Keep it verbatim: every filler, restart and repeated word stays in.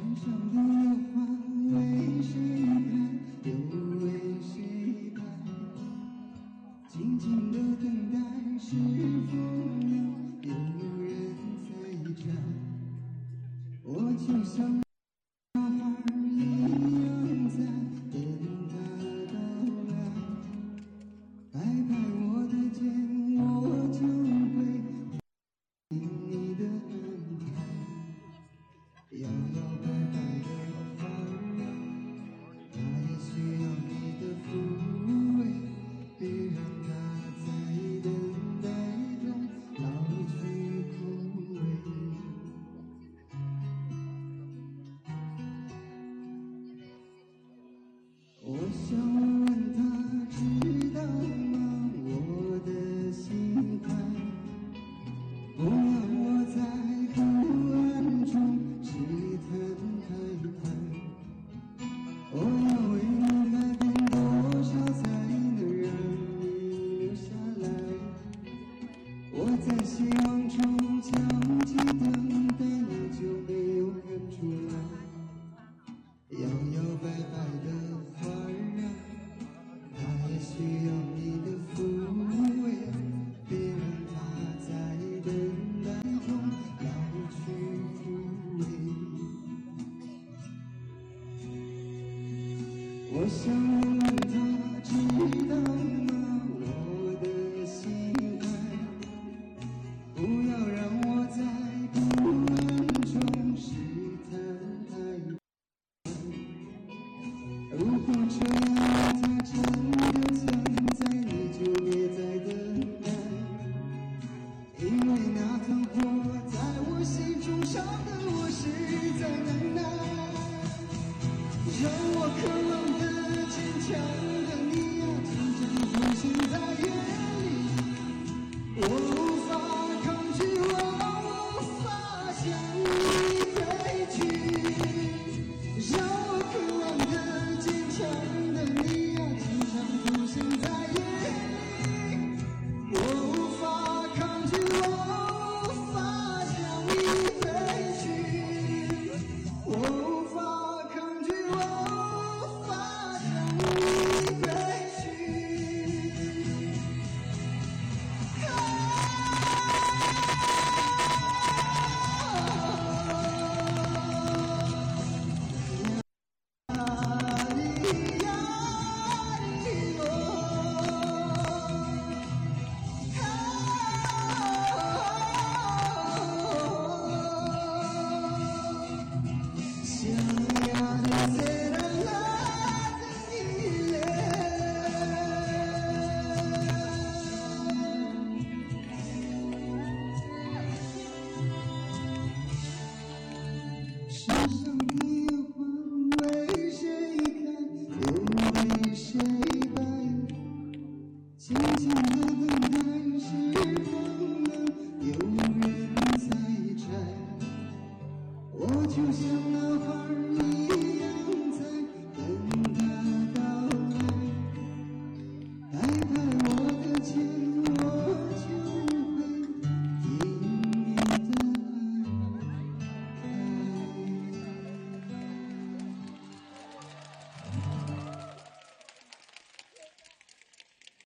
上的花为谁开，又为谁开？静静的等待，是否能有人在摘？我就像小孩一样在等他到来，拍拍我的肩，我就会听你的安排。摇摇摆摆的花儿，它也需要你的抚慰，别让它在等待中老去枯萎。我想问他知道吗？我的心态，不要我在不安中试探开开。我要为你改变多少才能让你留下来？我在希望中焦急等待，你就没有看出来？摇摇摆摆的花儿啊，它也需要你的抚慰，别让它在等待中老去枯萎。我想问他知道吗？我的心态，不要让我在不安中试探太快。如果这样它真的存在，你就别再等待，因为那团火在我心中烧得我实在难耐。让我渴望的坚强的你啊，紧紧出现在夜里，我无法抗拒，我无法向你飞去。让我渴望的坚强的你啊，经常出现在夜里，我无法抗拒，我无法向你飞去，我无法抗拒，我无法向你飞去。世上